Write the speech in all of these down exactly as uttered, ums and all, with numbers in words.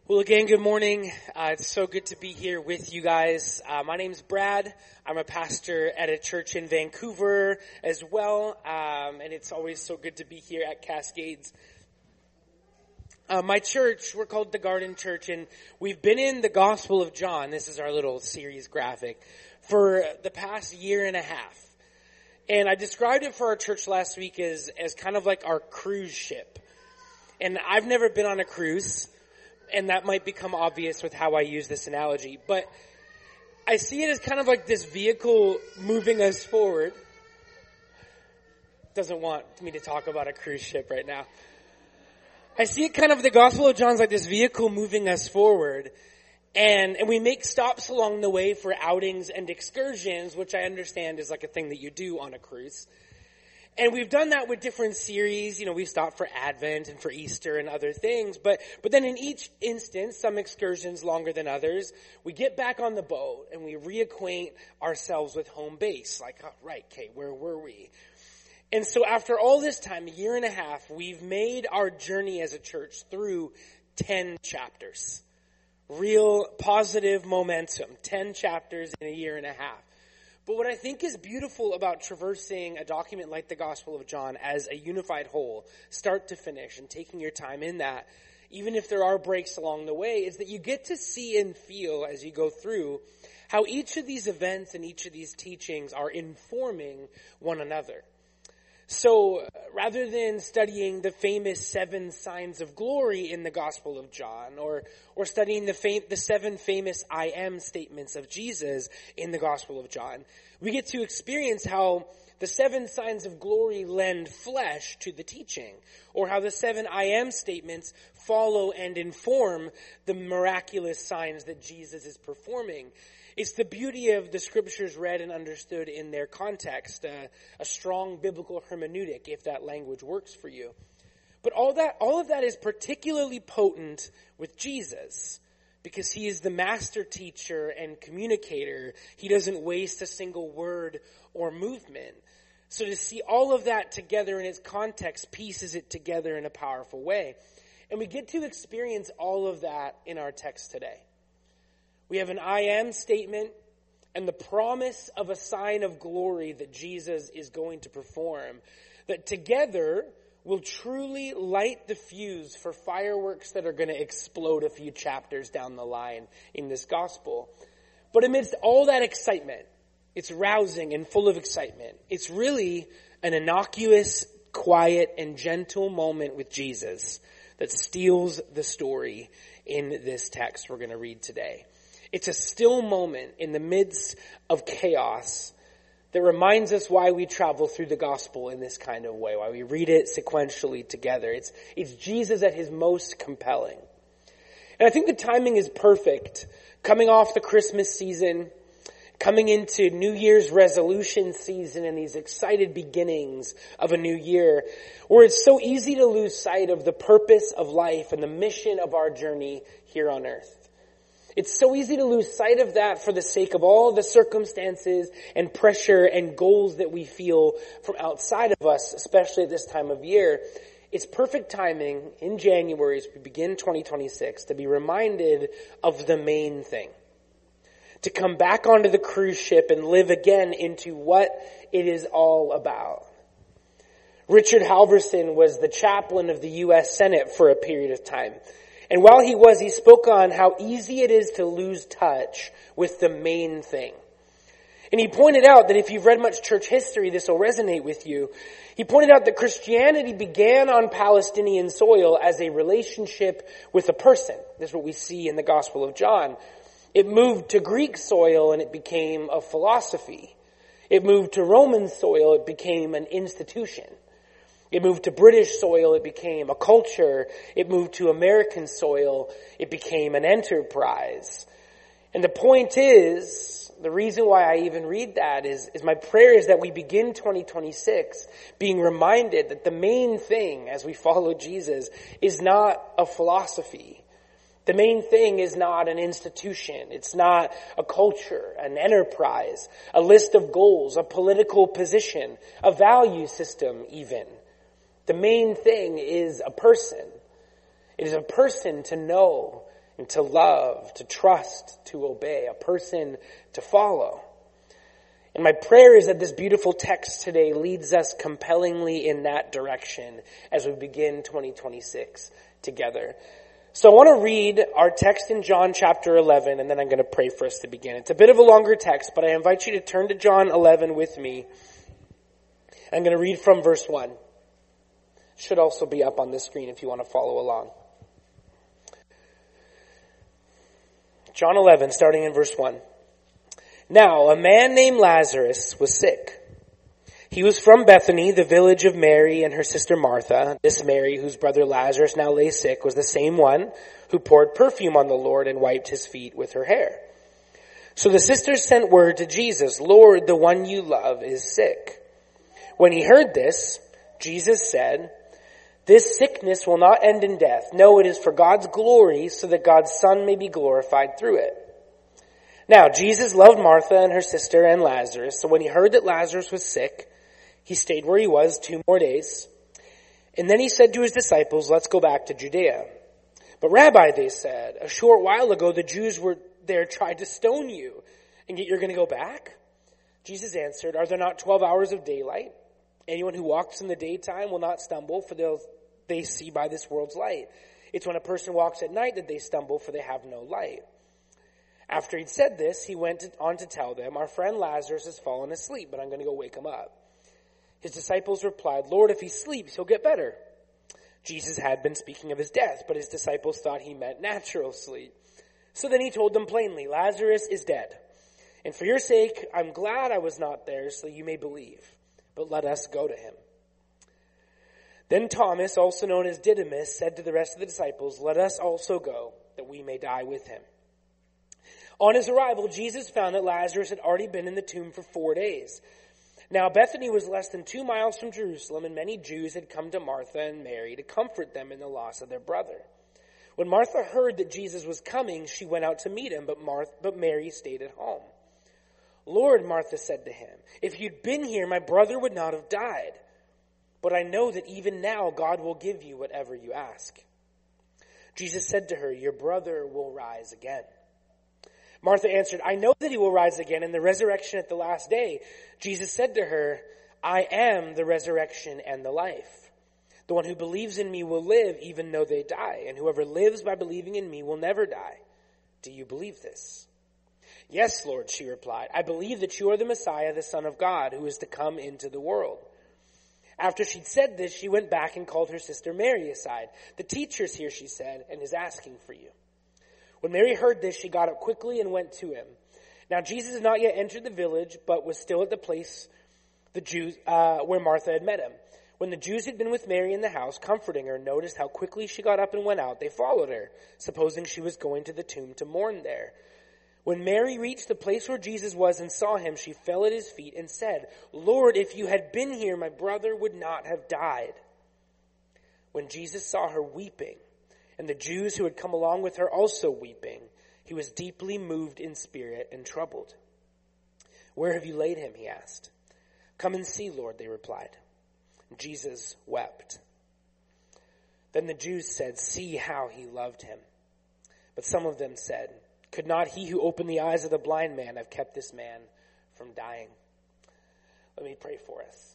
Well, again, good morning. Uh, it's so good to be here with you guys. Uh, my name's Brad. I'm a pastor at a church in Vancouver as well, um, and it's always so good to be here at Cascades. Uh, my church, we're called the Garden Church, and we've been in the Gospel of John. This is our little series graphic for the past year and a half. And I described it for our church last week as, as kind of like our cruise ship. And I've never been on a cruise, and that might become obvious with how I use this analogy. But I see it as kind of like this vehicle moving us forward. Doesn't want me to talk about a cruise ship right now. I see it kind of, the Gospel of John's like this vehicle moving us forward. And, and we make stops along the way for outings and excursions, which I understand is like a thing that you do on a cruise. And we've done that with different series. You know, we've stopped for Advent and for Easter and other things. But, but then in each instance, some excursions longer than others, we get back on the boat and we reacquaint ourselves with home base. Like, oh, right, Kate, where were we? And so after all this time, a year and a half, we've made our journey as a church through ten chapters. Real positive momentum. ten chapters in a year and a half. But what I think is beautiful about traversing a document like the Gospel of John as a unified whole, start to finish, and taking your time in that, even if there are breaks along the way, is that you get to see and feel as you go through how each of these events and each of these teachings are informing one another. So rather than studying the famous seven signs of glory in the Gospel of John, or or studying the fam- the seven famous I am statements of Jesus in the Gospel of John, we get to experience how the seven signs of glory lend flesh to the teaching, or how the seven I am statements follow and inform the miraculous signs that Jesus is performing. It's the beauty of the scriptures read and understood in their context, uh, a strong biblical hermeneutic, if that language works for you. But all that, all of that is particularly potent with Jesus, because he is the master teacher and communicator. He doesn't waste a single word or movement. So to see all of that together in its context pieces it together in a powerful way. And we get to experience all of that in our text today. We have an I am statement and the promise of a sign of glory that Jesus is going to perform, that together will truly light the fuse for fireworks that are going to explode a few chapters down the line in this gospel. But amidst all that excitement, it's rousing and full of excitement. It's really an innocuous, quiet, and gentle moment with Jesus that steals the story in this text we're going to read today. It's a still moment in the midst of chaos that reminds us why we travel through the gospel in this kind of way, why we read it sequentially together. It's, it's Jesus at his most compelling. And I think the timing is perfect. Coming off the Christmas season, coming into New Year's resolution season and these excited beginnings of a new year, where it's so easy to lose sight of the purpose of life and the mission of our journey here on earth. It's so easy to lose sight of that for the sake of all the circumstances and pressure and goals that we feel from outside of us, especially at this time of year. It's perfect timing in January as we begin twenty twenty-six to be reminded of the main thing. To come back onto the cruise ship and live again into what it is all about. Richard Halverson was the chaplain of the U S Senate for a period of time. And while he was, he spoke on how easy it is to lose touch with the main thing. And he pointed out that if you've read much church history, this will resonate with you. He pointed out that Christianity began on Palestinian soil as a relationship with a person. This is what we see in the Gospel of John. It moved to Greek soil and it became a philosophy. It moved to Roman soil, it became an institution. It moved to British soil, it became a culture. It moved to American soil, it became an enterprise. And the point is, the reason why I even read that is, is my prayer is that we begin twenty twenty-six being reminded that the main thing as we follow Jesus is not a philosophy. The main thing is not an institution. It's not a culture, an enterprise, a list of goals, a political position, a value system even. The main thing is a person. It is a person to know and to love, to trust, to obey, a person to follow. And my prayer is that this beautiful text today leads us compellingly in that direction as we begin twenty twenty-six together. So I want to read our text in John chapter eleven, and then I'm going to pray for us to begin. It's a bit of a longer text, but I invite you to turn to John eleven with me. I'm going to read from verse one. It should also be up on the screen if you want to follow along. John eleven, starting in verse one. Now, a man named Lazarus was sick. He was from Bethany, the village of Mary and her sister Martha. This Mary, whose brother Lazarus now lay sick, was the same one who poured perfume on the Lord and wiped his feet with her hair. So the sisters sent word to Jesus, Lord, the one you love is sick. When he heard this, Jesus said, this sickness will not end in death. No, it is for God's glory, so that God's Son may be glorified through it. Now, Jesus loved Martha and her sister and Lazarus. So when he heard that Lazarus was sick, he stayed where he was two more days. And then he said to his disciples, let's go back to Judea. But Rabbi, they said, a short while ago the Jews were there tried to stone you, and yet you're going to go back? Jesus answered, are there not twelve hours of daylight? Anyone who walks in the daytime will not stumble, for they'll, they see by this world's light. It's when a person walks at night that they stumble, for they have no light. After he'd said this, he went on to tell them, our friend Lazarus has fallen asleep, but I'm going to go wake him up. His disciples replied, Lord, if he sleeps, he'll get better. Jesus had been speaking of his death, but his disciples thought he meant natural sleep. So then he told them plainly, Lazarus is dead. And for your sake, I'm glad I was not there, so you may believe. But let us go to him. Then Thomas, also known as Didymus, said to the rest of the disciples, let us also go, that we may die with him. On his arrival, Jesus found that Lazarus had already been in the tomb for four days. Now Bethany was less than two miles from Jerusalem, and many Jews had come to Martha and Mary to comfort them in the loss of their brother. When Martha heard that Jesus was coming, she went out to meet him, but, Martha, but Mary stayed at home. Lord, Martha said to him, if you'd been here, my brother would not have died. But I know that even now God will give you whatever you ask. Jesus said to her, your brother will rise again. Martha answered, I know that he will rise again in the resurrection at the last day. Jesus said to her, I am the resurrection and the life. The one who believes in me will live even though they die, and whoever lives by believing in me will never die. Do you believe this? Yes, Lord, she replied. I believe that you are the Messiah, the Son of God, who is to come into the world. After she'd said this, she went back and called her sister Mary aside. The teacher's here, she said, and is asking for you. When Mary heard this, she got up quickly and went to him. Now Jesus had not yet entered the village, but was still at the place the Jews uh, where Martha had met him. When the Jews had been with Mary in the house, comforting her, noticed how quickly she got up and went out, they followed her, supposing she was going to the tomb to mourn there. When Mary reached the place where Jesus was and saw him, she fell at his feet and said, Lord, if you had been here, my brother would not have died. When Jesus saw her weeping, and the Jews who had come along with her also weeping, he was deeply moved in spirit and troubled. Where have you laid him? He asked. Come and see, Lord, they replied. Jesus wept. Then the Jews said, see how he loved him. But some of them said, could not he who opened the eyes of the blind man have kept this man from dying? Let me pray for us.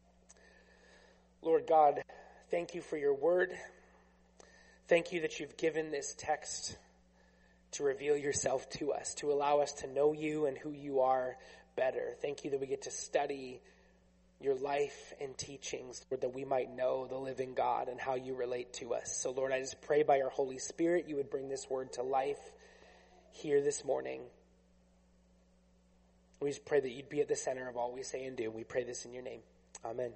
Lord God, thank you for your word. Thank you that you've given this text to reveal yourself to us, to allow us to know you and who you are better. Thank you that we get to study your life and teachings, Lord, that we might know the living God and how you relate to us. So, Lord, I just pray by your Holy Spirit you would bring this word to life here this morning. We just pray that you'd be at the center of all we say and do. We pray this in your name. Amen.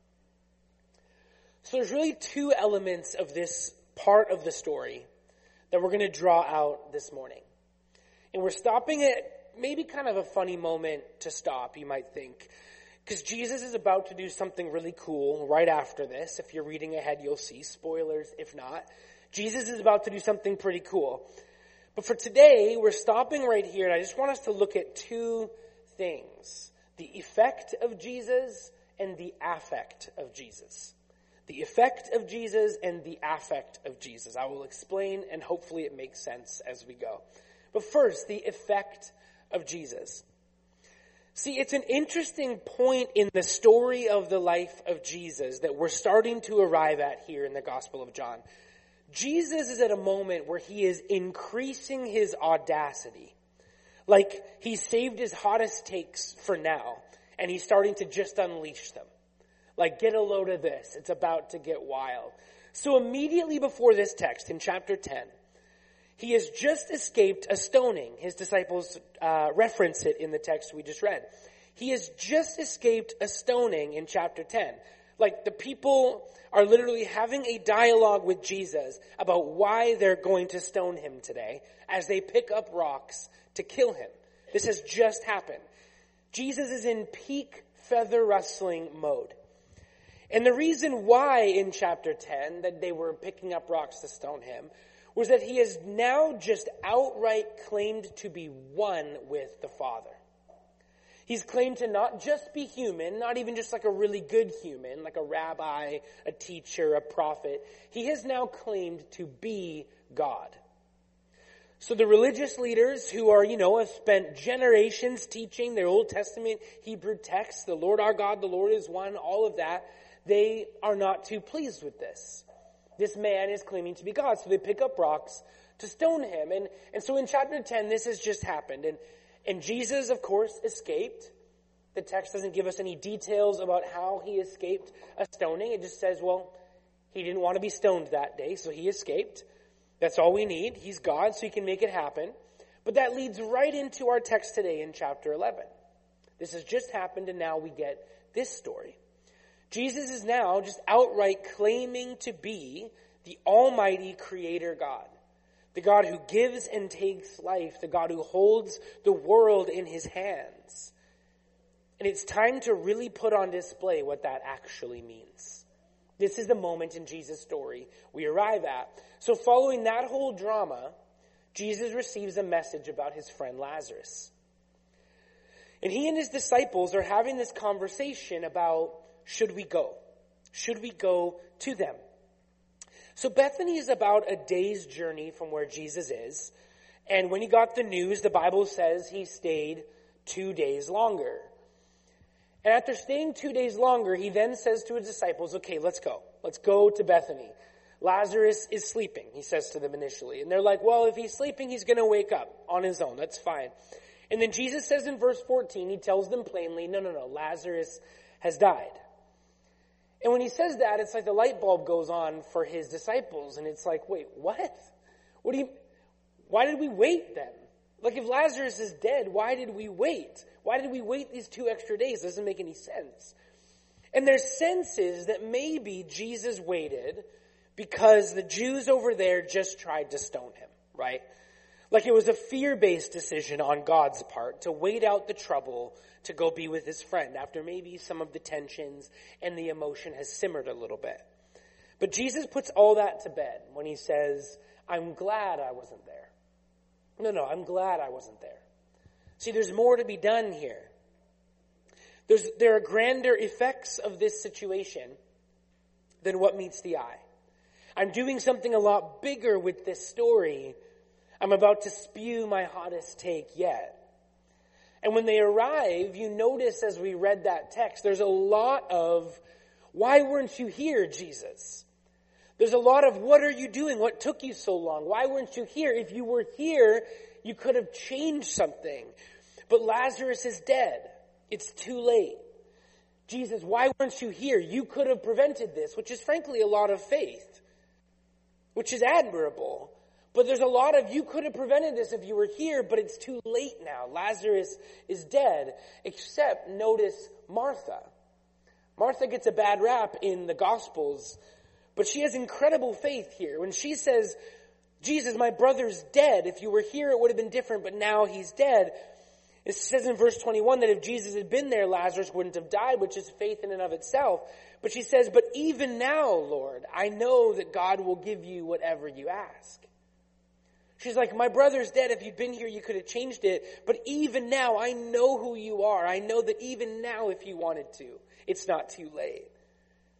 So there's really two elements of this part of the story that we're going to draw out this morning. And we're stopping at maybe kind of a funny moment to stop, you might think. Because Jesus is about to do something really cool right after this. If you're reading ahead, you'll see. Spoilers, if not. Jesus is about to do something pretty cool. But for today, we're stopping right here, and I just want us to look at two things. The effect of Jesus and the affect of Jesus. The effect of Jesus and the affect of Jesus. I will explain, and hopefully it makes sense as we go. But first, the effect of Jesus. See, it's an interesting point in the story of the life of Jesus that we're starting to arrive at here in the Gospel of John. Jesus is at a moment where he is increasing his audacity. Like, he saved his hottest takes for now, and he's starting to just unleash them. Like, get a load of this. It's about to get wild. So immediately before this text, in chapter ten, he has just escaped a stoning. His disciples uh, reference it in the text we just read. He has just escaped a stoning in chapter ten. Like, the people are literally having a dialogue with Jesus about why they're going to stone him today as they pick up rocks to kill him. This has just happened. Jesus is in peak feather rustling mode. And the reason why in chapter ten that they were picking up rocks to stone him was that he has now just outright claimed to be one with the Father. He's claimed to not just be human, not even just like a really good human, like a rabbi, a teacher, a prophet. He has now claimed to be God. So the religious leaders who are, you know, have spent generations teaching their Old Testament Hebrew texts, the Lord our God, the Lord is one, all of that, they are not too pleased with this. This man is claiming to be God, so they pick up rocks to stone him. And, and so in chapter ten, this has just happened. And, and Jesus, of course, escaped. The text doesn't give us any details about how he escaped a stoning. It just says, well, he didn't want to be stoned that day, so he escaped. That's all we need. He's God, so he can make it happen. But that leads right into our text today in chapter eleven. This has just happened, and now we get this story. Jesus is now just outright claiming to be the almighty creator God. The God who gives and takes life. The God who holds the world in his hands. And it's time to really put on display what that actually means. This is the moment in Jesus' story we arrive at. So following that whole drama, Jesus receives a message about his friend Lazarus. And he and his disciples are having this conversation about, should we go? Should we go to them? So Bethany is about a day's journey from where Jesus is. And when he got the news, the Bible says he stayed two days longer. And after staying two days longer, he then says to his disciples, okay, let's go. Let's go to Bethany. Lazarus is sleeping, he says to them initially. And they're like, well, if he's sleeping, he's going to wake up on his own. That's fine. And then Jesus says in verse fourteen, he tells them plainly, no, no, no, Lazarus has died. And when he says that, it's like the light bulb goes on for his disciples. And it's like, wait, what? What do you, why did we wait then? Like, if Lazarus is dead, why did we wait? Why did we wait these two extra days? It doesn't make any sense. And their sense is that maybe Jesus waited because the Jews over there just tried to stone him, right? Like it was a fear-based decision on God's part to wait out the trouble to go be with his friend after maybe some of the tensions and the emotion has simmered a little bit. But Jesus puts all that to bed when he says, I'm glad I wasn't there. No, no, I'm glad I wasn't there. See, there's more to be done here. There's, there are grander effects of this situation than what meets the eye. I'm doing something a lot bigger with this story. I'm about to spew my hottest take yet. And when they arrive, you notice as we read that text, there's a lot of, why weren't you here, Jesus? There's a lot of, what are you doing? What took you so long? Why weren't you here? If you were here, you could have changed something. But Lazarus is dead. It's too late. Jesus, why weren't you here? You could have prevented this, which is frankly a lot of faith, which is admirable. But there's a lot of, you could have prevented this if you were here, but it's too late now. Lazarus is dead, except notice Martha. Martha gets a bad rap in the Gospels, but she has incredible faith here. When she says, Jesus, my brother's dead. If you were here, it would have been different, but now he's dead. It says in verse twenty-one that if Jesus had been there, Lazarus wouldn't have died, which is faith in and of itself. But she says, but even now, Lord, I know that God will give you whatever you ask. She's like, my brother's dead. If you'd been here, you could have changed it. But even now, I know who you are. I know that even now, if you wanted to, it's not too late.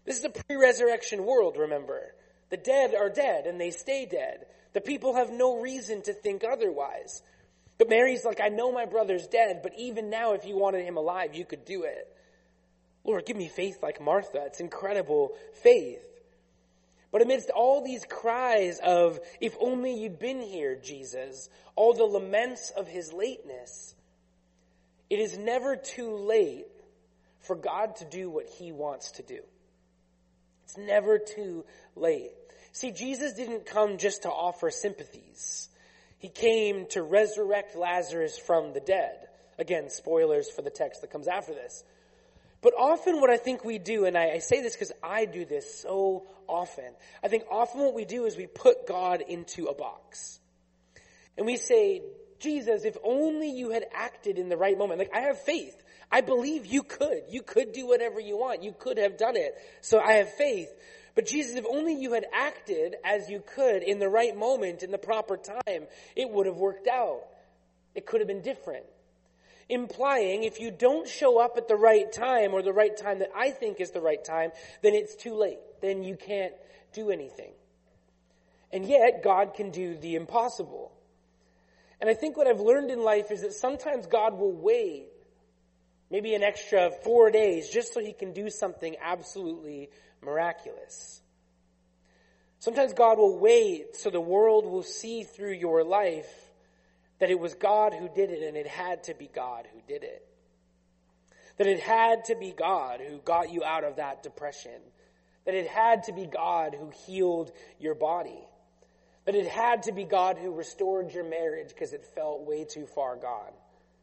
This is a pre-resurrection world, remember. The dead are dead and they stay dead. The people have no reason to think otherwise. But Mary's like, I know my brother's dead, but even now if you wanted him alive, you could do it. Lord, give me faith like Martha. It's incredible faith. But amidst all these cries of, if only you'd been here, Jesus, all the laments of his lateness, it is never too late for God to do what he wants to do. It's never too late. See, Jesus didn't come just to offer sympathies. He came to resurrect Lazarus from the dead. Again, spoilers for the text that comes after this. But often what I think we do, and I, I say this because I do this so often, I think often what we do is we put God into a box. And we say, Jesus, if only you had acted in the right moment. Like, I have faith. I believe you could. You could do whatever you want. You could have done it. So I have faith. But Jesus, if only you had acted as you could in the right moment, in the proper time, it would have worked out. It could have been different. Implying if you don't show up at the right time or the right time that I think is the right time, then it's too late. Then you can't do anything. And yet, God can do the impossible. And I think what I've learned in life is that sometimes God will wait maybe an extra four days just so he can do something absolutely miraculous. Sometimes God will wait so the world will see through your life that it was God who did it, and it had to be God who did it. That it had to be God who got you out of that depression. That it had to be God who healed your body. That it had to be God who restored your marriage because it felt way too far gone.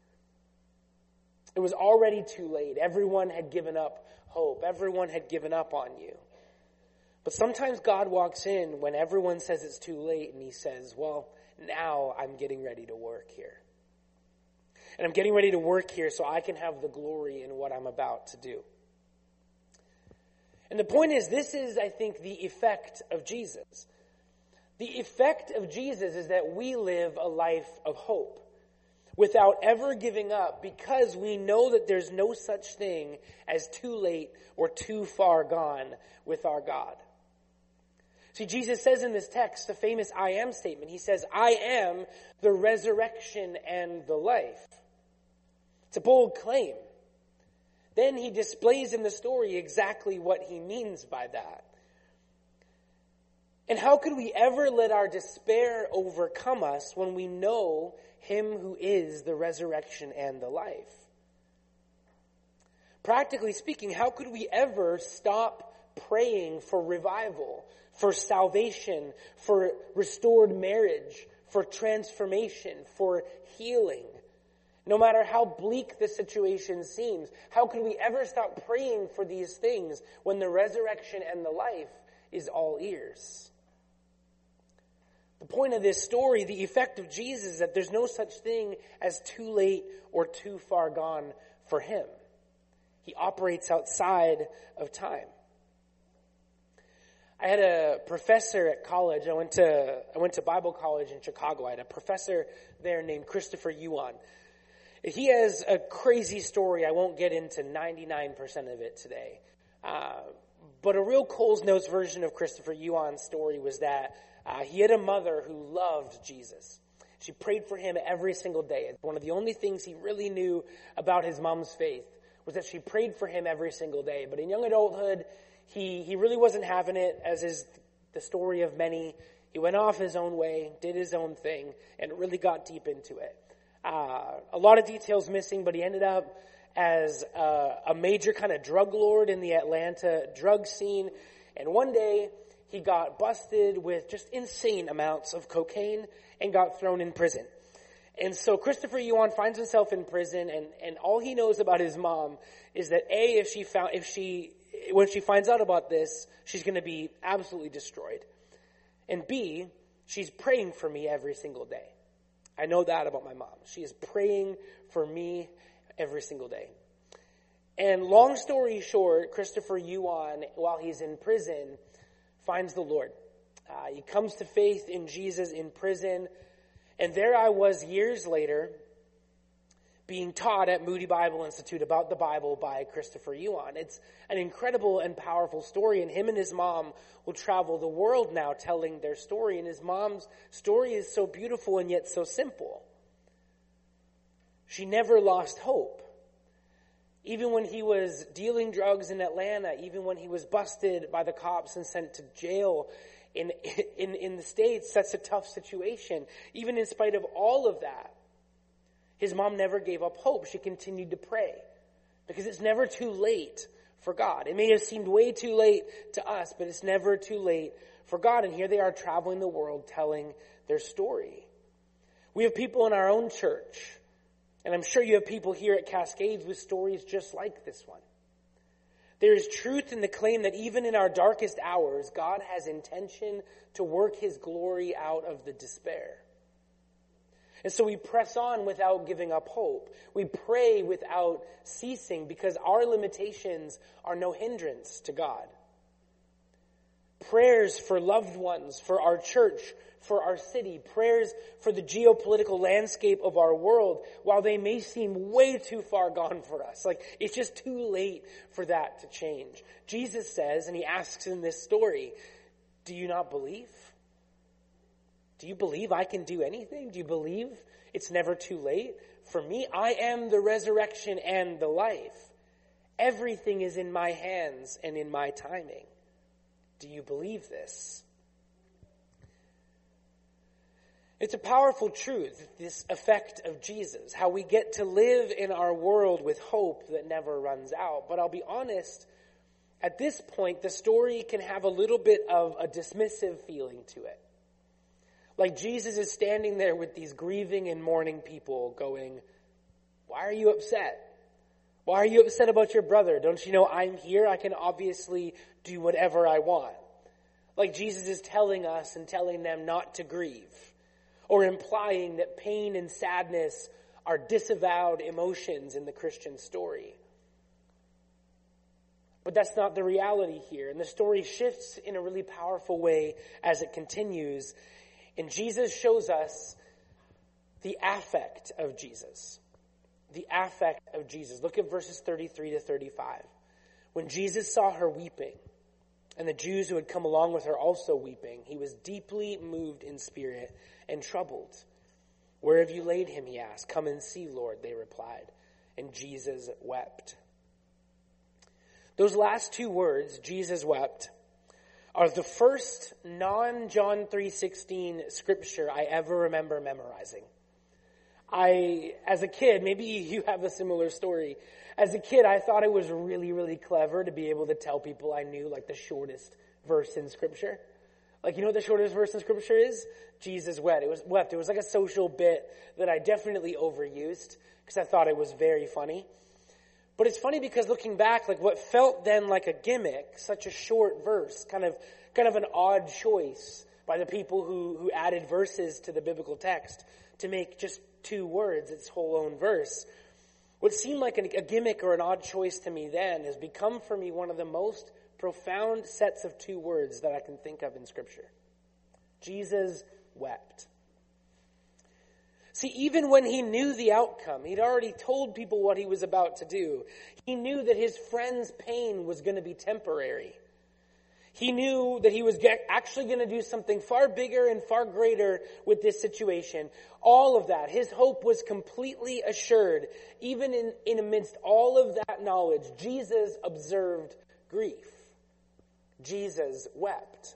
It was already too late. Everyone had given up hope. Everyone had given up on you. But sometimes God walks in when everyone says it's too late, and he says, well, now I'm getting ready to work here. And I'm getting ready to work here so I can have the glory in what I'm about to do. And the point is, this is, I think, the effect of Jesus. The effect of Jesus is that we live a life of hope without ever giving up, because we know that there's no such thing as too late or too far gone with our God. See, Jesus says in this text, the famous I am statement, he says, I am the resurrection and the life. It's a bold claim. Then he displays in the story exactly what he means by that. And how could we ever let our despair overcome us when we know him who is the resurrection and the life? Practically speaking, how could we ever stop praying for revival, for salvation, for restored marriage, for transformation, for healing? No matter how bleak the situation seems, how could we ever stop praying for these things when the resurrection and the life is all ears? The point of this story, the effect of Jesus, is that there's no such thing as too late or too far gone for him. He operates outside of time. I had a professor at college. I went to I went to Bible college in Chicago. I had a professor there named Christopher Yuan. He has a crazy story. I won't get into ninety-nine percent of it today. Uh, but a real Cole's Notes version of Christopher Yuan's story was that uh, he had a mother who loved Jesus. She prayed for him every single day. One of the only things he really knew about his mom's faith was that she prayed for him every single day. But in young adulthood, he, he really wasn't having it, as is the story of many. He went off his own way, did his own thing, and really got deep into it. Uh, a lot of details missing, but he ended up as uh, a major kind of drug lord in the Atlanta drug scene. And one day, he got busted with just insane amounts of cocaine and got thrown in prison. And so Christopher Yuan finds himself in prison, and, and all he knows about his mom is that A, if she found, if she, when she finds out about this, she's going to be absolutely destroyed. And B, she's praying for me every single day. I know that about my mom. She is praying for me every single day. And long story short, Christopher Yuan, while he's in prison, finds the Lord. Uh, he comes to faith in Jesus in prison. And there I was years later, being taught at Moody Bible Institute about the Bible by Christopher Yuan. It's an incredible and powerful story, and him and his mom will travel the world now telling their story, and his mom's story is so beautiful and yet so simple. She never lost hope. Even when he was dealing drugs in Atlanta, even when he was busted by the cops and sent to jail in, in, in the States, that's a tough situation. Even in spite of all of that, his mom never gave up hope. She continued to pray because it's never too late for God. It may have seemed way too late to us, but it's never too late for God. And here they are traveling the world telling their story. We have people in our own church, and I'm sure you have people here at Cascades with stories just like this one. There is truth in the claim that even in our darkest hours, God has intention to work his glory out of the despair. And so we press on without giving up hope. We pray without ceasing because our limitations are no hindrance to God. Prayers for loved ones, for our church, for our city, prayers for the geopolitical landscape of our world, while they may seem way too far gone for us. Like, it's just too late for that to change. Jesus says, and he asks in this story, do you not believe? Do you believe I can do anything? Do you believe it's never too late? For me, I am the resurrection and the life. Everything is in my hands and in my timing. Do you believe this? It's a powerful truth, this effect of Jesus, how we get to live in our world with hope that never runs out. But I'll be honest, at this point, the story can have a little bit of a dismissive feeling to it. Like Jesus is standing there with these grieving and mourning people going, why are you upset? Why are you upset about your brother? Don't you know I'm here? I can obviously do whatever I want. Like Jesus is telling us and telling them not to grieve, or implying that pain and sadness are disavowed emotions in the Christian story. But that's not the reality here. And the story shifts in a really powerful way as it continues. And Jesus shows us the affect of Jesus. The affect of Jesus. Look at verses thirty-three to thirty-five. When Jesus saw her weeping, and the Jews who had come along with her also weeping, he was deeply moved in spirit and troubled. Where have you laid him, he asked. Come and see, Lord, they replied. And Jesus wept. Those last two words, Jesus wept, are the first non-John three sixteen scripture I ever remember memorizing. I, as a kid, maybe you have a similar story. As a kid, I thought it was really, really clever to be able to tell people I knew like the shortest verse in scripture. Like, you know what the shortest verse in scripture is? Jesus wept. It was wept. It was like a social bit that I definitely overused because I thought it was very funny. But it's funny because looking back, like what felt then like a gimmick, such a short verse, kind of kind of an odd choice by the people who, who added verses to the biblical text to make just two words its whole own verse. What seemed like a, a gimmick or an odd choice to me then has become for me one of the most profound sets of two words that I can think of in Scripture. Jesus wept. See, even when he knew the outcome, he'd already told people what he was about to do. He knew that his friend's pain was going to be temporary. He knew that he was actually going to do something far bigger and far greater with this situation. All of that, his hope was completely assured. Even in, in amidst all of that knowledge, Jesus observed grief. Jesus wept.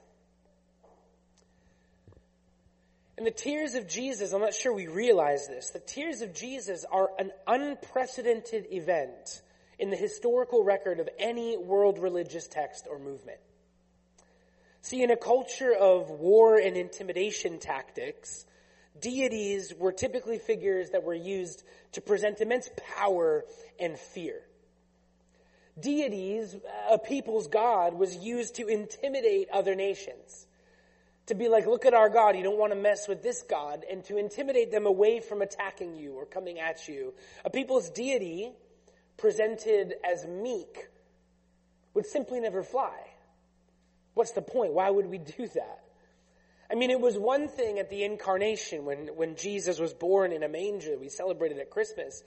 And the tears of Jesus, I'm not sure we realize this, the tears of Jesus are an unprecedented event in the historical record of any world religious text or movement. See, in a culture of war and intimidation tactics, deities were typically figures that were used to present immense power and fear. Deities, a people's God, was used to intimidate other nations. To be like, look at our God, you don't want to mess with this God, and to intimidate them away from attacking you or coming at you. A people's deity, presented as meek, would simply never fly. What's the point? Why would we do that? I mean, it was one thing at the incarnation when, when Jesus was born in a manger we celebrated at Christmas.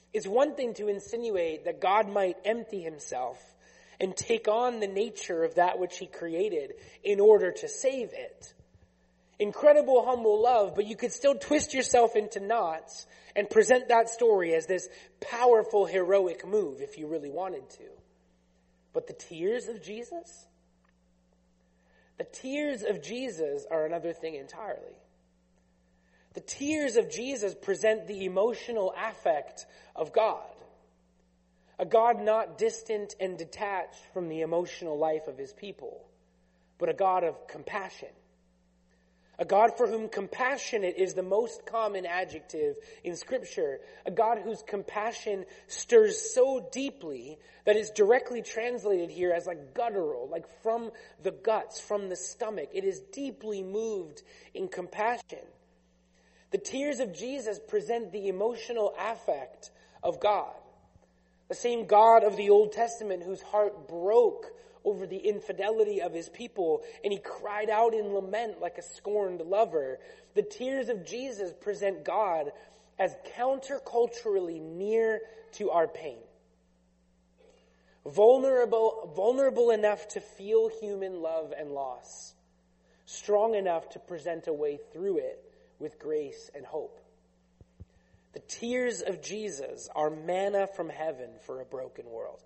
It's one thing to insinuate that God might empty himself and take on the nature of that which he created in order to save it. Incredible, humble love, but you could still twist yourself into knots and present that story as this powerful, heroic move if you really wanted to. But the tears of Jesus? The tears of Jesus are another thing entirely. The tears of Jesus present the emotional affect of God. A God not distant and detached from the emotional life of his people, but a God of compassion. A God for whom compassionate is the most common adjective in Scripture. A God whose compassion stirs so deeply that it's directly translated here as like guttural, like from the guts, from the stomach. It is deeply moved in compassion. The tears of Jesus present the emotional affect of God. The same God of the Old Testament whose heart broke over the infidelity of his people, and he cried out in lament like a scorned lover. The tears of Jesus present God as counterculturally near to our pain. Vulnerable, vulnerable enough to feel human love and loss. Strong enough to present a way through it with grace and hope. The tears of Jesus are manna from heaven for a broken world.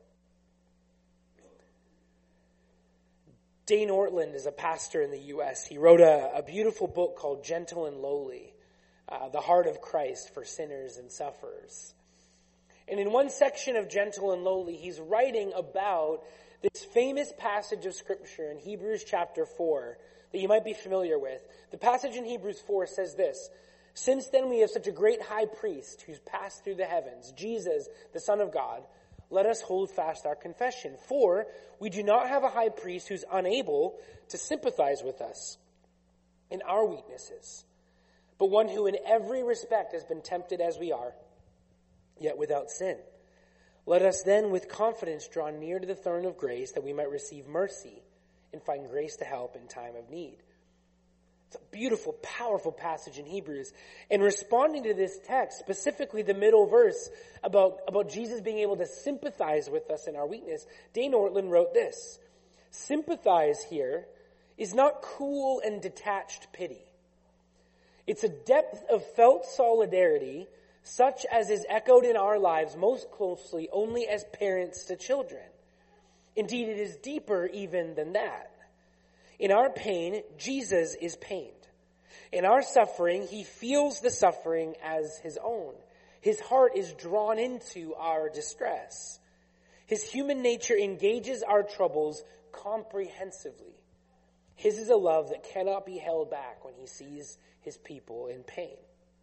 Dane Ortland is a pastor in the U S He wrote a, a beautiful book called Gentle and Lowly, uh, The Heart of Christ for Sinners and Sufferers. And in one section of Gentle and Lowly, he's writing about this famous passage of Scripture in Hebrews chapter four that you might be familiar with. The passage in Hebrews four says this: "Since then we have such a great high priest who's passed through the heavens, Jesus, the Son of God, let us hold fast our confession. For we do not have a high priest who's unable to sympathize with us in our weaknesses, but one who in every respect has been tempted as we are, yet without sin. Let us then with confidence draw near to the throne of grace that we might receive mercy and find grace to help in time of need." It's a beautiful, powerful passage in Hebrews. And responding to this text, specifically the middle verse about, about Jesus being able to sympathize with us in our weakness, Dane Ortland wrote this: "Sympathize here is not cool and detached pity. It's a depth of felt solidarity such as is echoed in our lives most closely only as parents to children. Indeed, it is deeper even than that. In our pain, Jesus is pained. In our suffering, he feels the suffering as his own. His heart is drawn into our distress. His human nature engages our troubles comprehensively. His is a love that cannot be held back when he sees his people in pain."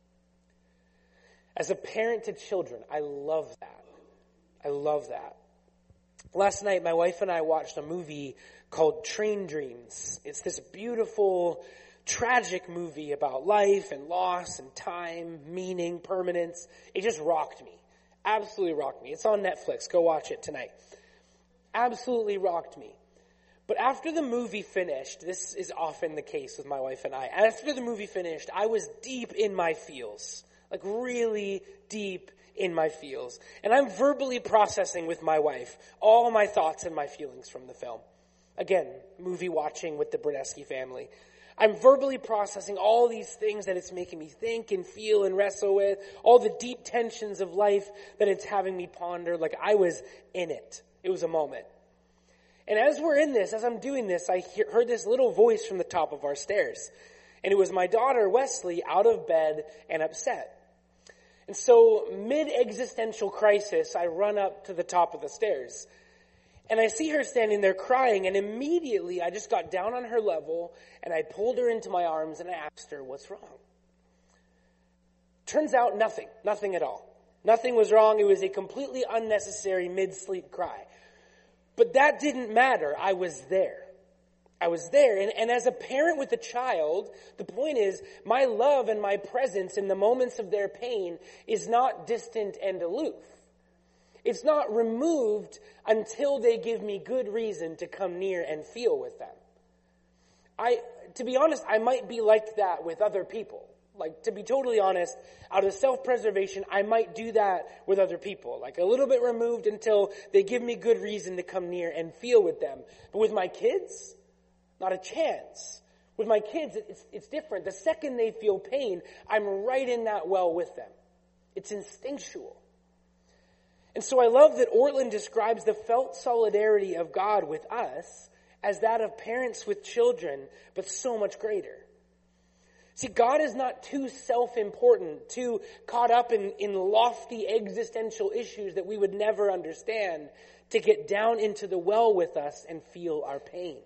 As a parent to children, I love that. I love that. Last night, my wife and I watched a movie called Train Dreams. It's this beautiful, tragic movie about life and loss and time, meaning, permanence. It just rocked me. Absolutely rocked me. It's on Netflix. Go watch it tonight. Absolutely rocked me. But after the movie finished, this is often the case with my wife and I, after the movie finished, I was deep in my feels. Like really deep in my feels. And I'm verbally processing with my wife all my thoughts and my feelings from the film. Again, movie watching with the Brodesky family. I'm verbally processing all these things that it's making me think and feel and wrestle with, all the deep tensions of life that it's having me ponder, like I was in it. It was a moment. And as we're in this, as I'm doing this, I hear, heard this little voice from the top of our stairs. And it was my daughter, Wesley, out of bed and upset. And so, mid-existential crisis, I run up to the top of the stairs. And I see her standing there crying, and immediately I just got down on her level, and I pulled her into my arms, and I asked her, "What's wrong?" Turns out nothing. Nothing at all. Nothing was wrong. It was a completely unnecessary mid-sleep cry. But that didn't matter. I was there. I was there. And, and as a parent with a child, the point is, my love and my presence in the moments of their pain is not distant and aloof. It's not removed until they give me good reason to come near and feel with them. I, to be honest, I might be like that with other people. Like, to be totally honest, out of self-preservation, I might do that with other people. Like, a little bit removed until they give me good reason to come near and feel with them. But with my kids, not a chance. With my kids, it's, it's different. The second they feel pain, I'm right in that well with them. It's instinctual. And so I love that Ortlund describes the felt solidarity of God with us as that of parents with children, but so much greater. See, God is not too self-important, too caught up in, in lofty existential issues that we would never understand to get down into the well with us and feel our pain.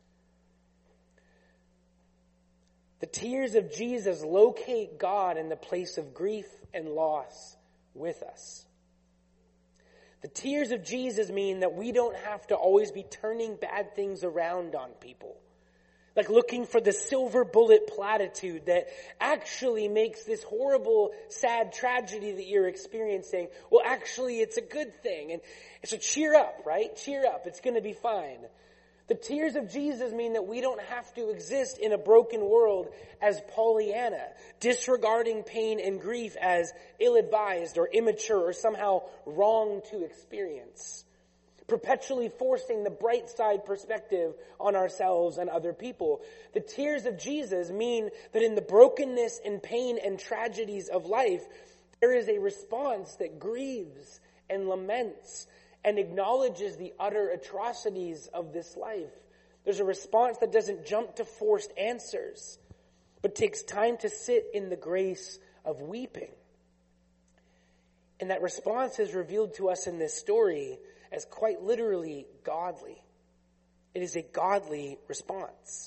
The tears of Jesus locate God in the place of grief and loss with us. The tears of Jesus mean that we don't have to always be turning bad things around on people. Like looking for the silver bullet platitude that actually makes this horrible, sad tragedy that you're experiencing, well, actually, it's a good thing. And so cheer up, right? Cheer up. It's going to be fine. The tears of Jesus mean that we don't have to exist in a broken world as Pollyanna, disregarding pain and grief as ill-advised or immature or somehow wrong to experience. Perpetually forcing the bright side perspective on ourselves and other people. The tears of Jesus mean that in the brokenness and pain and tragedies of life, there is a response that grieves and laments and acknowledges the utter atrocities of this life. There's a response that doesn't jump to forced answers, but takes time to sit in the grace of weeping. And that response is revealed to us in this story as quite literally godly. It is a godly response.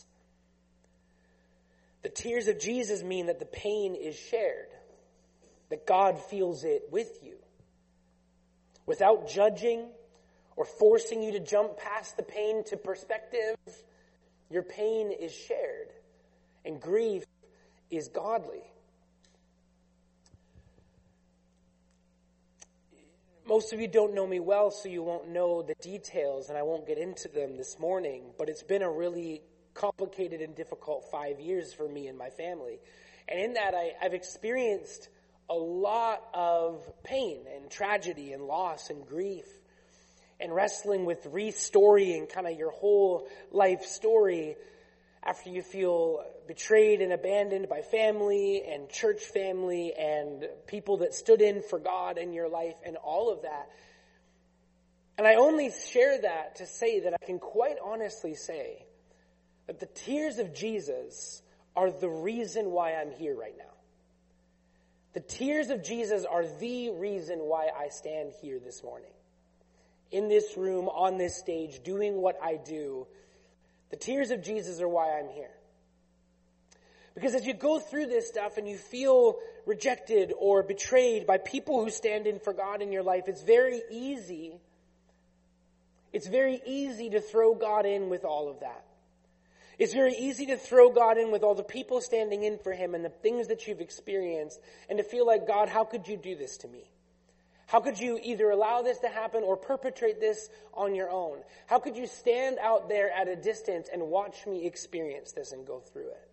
The tears of Jesus mean that the pain is shared, that God feels it with you. Without judging or forcing you to jump past the pain to perspective, your pain is shared, and grief is godly. Most of you don't know me well, so you won't know the details, and I won't get into them this morning, but it's been a really complicated and difficult five years for me and my family. And in that, I, I've experienced a lot of pain and tragedy and loss and grief and wrestling with restoring kind of your whole life story after you feel betrayed and abandoned by family and church family and people that stood in for God in your life and all of that. And I only share that to say that I can quite honestly say that the tears of Jesus are the reason why I'm here right now. The tears of Jesus are the reason why I stand here this morning. In this room, on this stage, doing what I do. The tears of Jesus are why I'm here. Because as you go through this stuff and you feel rejected or betrayed by people who stand in for God in your life, it's very easy. It's very easy to throw God in with all of that. It's very easy to throw God in with all the people standing in for him and the things that you've experienced and to feel like, God, how could you do this to me? How could you either allow this to happen or perpetrate this on your own? How could you stand out there at a distance and watch me experience this and go through it?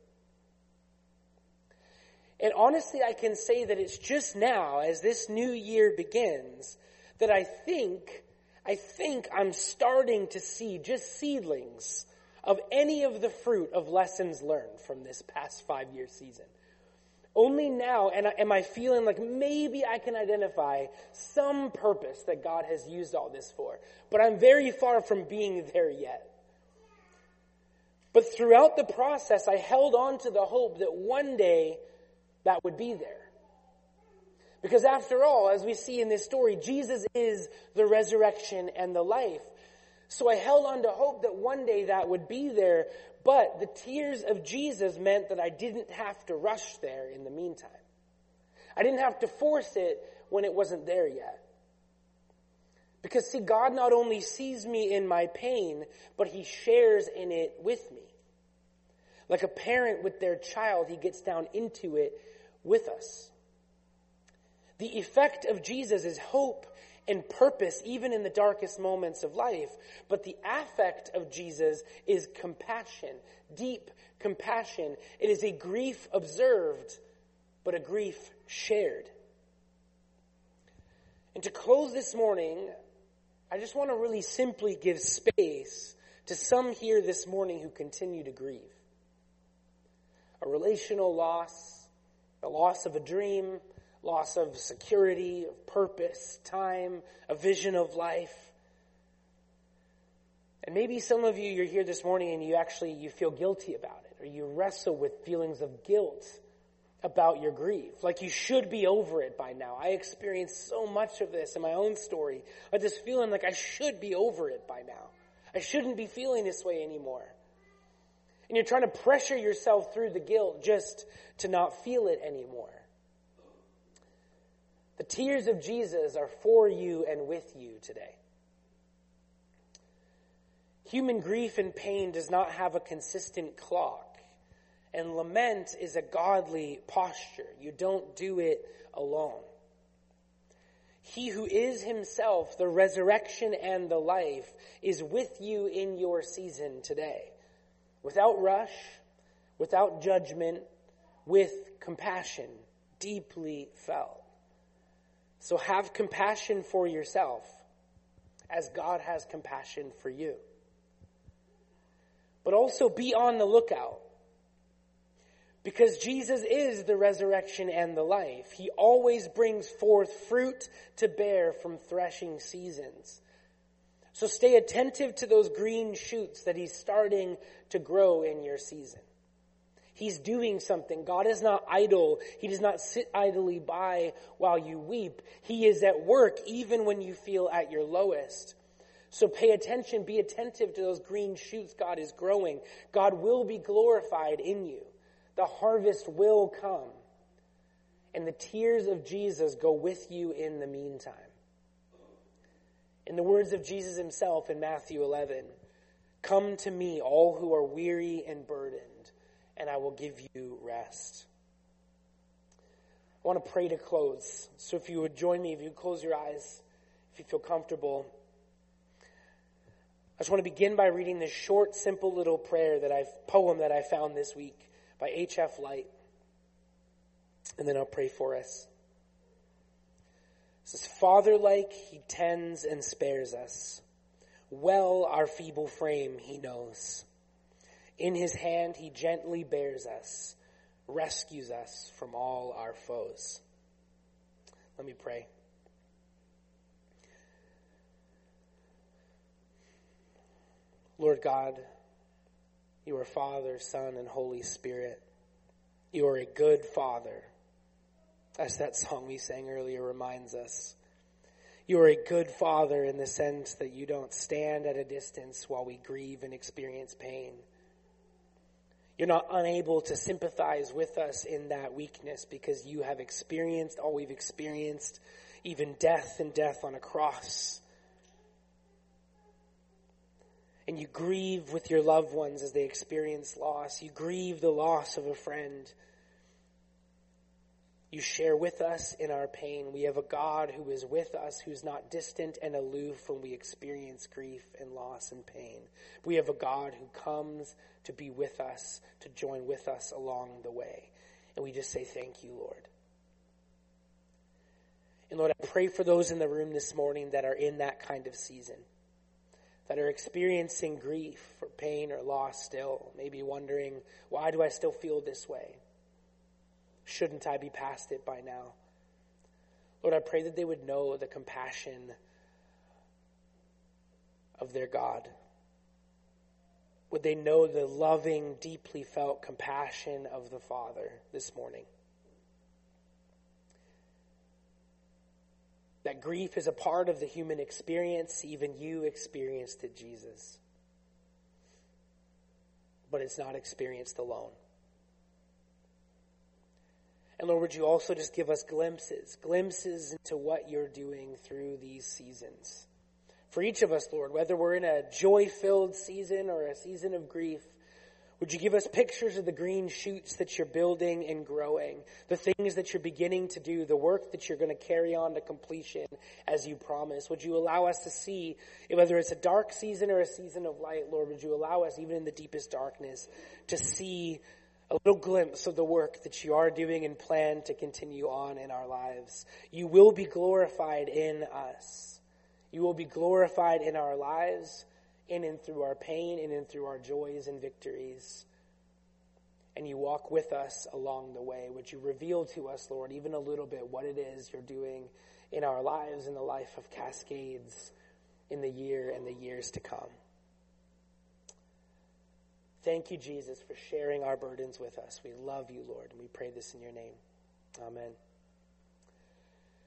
And honestly, I can say that it's just now, as this new year begins, that I think, I think I'm starting to see just seedlings of any of the fruit of lessons learned from this past five-year season. Only now and am I feeling like maybe I can identify some purpose that God has used all this for. But I'm very far from being there yet. But throughout the process, I held on to the hope that one day that would be there. Because after all, as we see in this story, Jesus is the resurrection and the life. So I held on to hope that one day that would be there, but the tears of Jesus meant that I didn't have to rush there in the meantime. I didn't have to force it when it wasn't there yet. Because see, God not only sees me in my pain, but he shares in it with me. Like a parent with their child, he gets down into it with us. The effect of Jesus is hope and purpose, even in the darkest moments of life. But the affect of Jesus is compassion, deep compassion. It is a grief observed but a grief shared. And to close this morning, I just want to really simply give space to some here this morning who continue to grieve. A relational loss, the loss of a dream, loss of security, of purpose, time, a vision of life. And maybe some of you, you're here this morning and you actually, you feel guilty about it, or you wrestle with feelings of guilt about your grief. Like you should be over it by now. I experienced so much of this in my own story. I just feeling like I should be over it by now. I shouldn't be feeling this way anymore. And you're trying to pressure yourself through the guilt just to not feel it anymore. The tears of Jesus are for you and with you today. Human grief and pain does not have a consistent clock, and lament is a godly posture. You don't do it alone. He who is himself the resurrection and the life is with you in your season today, without rush, without judgment, with compassion, deeply felt. So have compassion for yourself as God has compassion for you. But also be on the lookout. Because Jesus is the resurrection and the life. He always brings forth fruit to bear from threshing seasons. So stay attentive to those green shoots that he's starting to grow in your season. He's doing something. God is not idle. He does not sit idly by while you weep. He is at work even when you feel at your lowest. So pay attention, be attentive to those green shoots God is growing. God will be glorified in you. The harvest will come. And the tears of Jesus go with you in the meantime. In the words of Jesus himself in Matthew eleven, "Come to me, all who are weary and burdened, and I will give you rest." I want to pray to close. So if you would join me, if you would close your eyes, if you feel comfortable. I just want to begin by reading this short, simple little prayer that I've poem that I found this week by H F Light. And then I'll pray for us. It says, "Father-like he tends and spares us. Well our feeble frame he knows. In his hand he gently bears us, rescues us from all our foes." Let me pray. Lord God, you are Father, Son, and Holy Spirit. You are a good Father, as that song we sang earlier reminds us. You are a good Father in the sense that you don't stand at a distance while we grieve and experience pain. You're not unable to sympathize with us in that weakness because you have experienced all we've experienced, even death and death on a cross. And you grieve with your loved ones as they experience loss. You grieve the loss of a friend. You share with us in our pain. We have a God who is with us, who's not distant and aloof when we experience grief and loss and pain. We have a God who comes to be with us, to join with us along the way. And we just say thank you, Lord. And Lord, I pray for those in the room this morning that are in that kind of season, that are experiencing grief or pain or loss still, maybe wondering, why do I still feel this way? Shouldn't I be past it by now? Lord, I pray that they would know the compassion of their God. Would they know the loving, deeply felt compassion of the Father this morning? That grief is a part of the human experience. Even you experienced it, Jesus. But it's not experienced alone. And Lord, would you also just give us glimpses, glimpses into what you're doing through these seasons. For each of us, Lord, whether we're in a joy-filled season or a season of grief, would you give us pictures of the green shoots that you're building and growing, the things that you're beginning to do, the work that you're going to carry on to completion as you promise? Would you allow us to see, whether it's a dark season or a season of light, Lord, would you allow us, even in the deepest darkness, to see a little glimpse of the work that you are doing and plan to continue on in our lives. You will be glorified in us. You will be glorified in our lives, in and through our pain, in and through our joys and victories. And you walk with us along the way. Would you reveal to us, Lord, even a little bit what it is you're doing in our lives, in the life of Cascades, in the year and the years to come. Thank you, Jesus, for sharing our burdens with us. We love you, Lord, and we pray this in your name. Amen.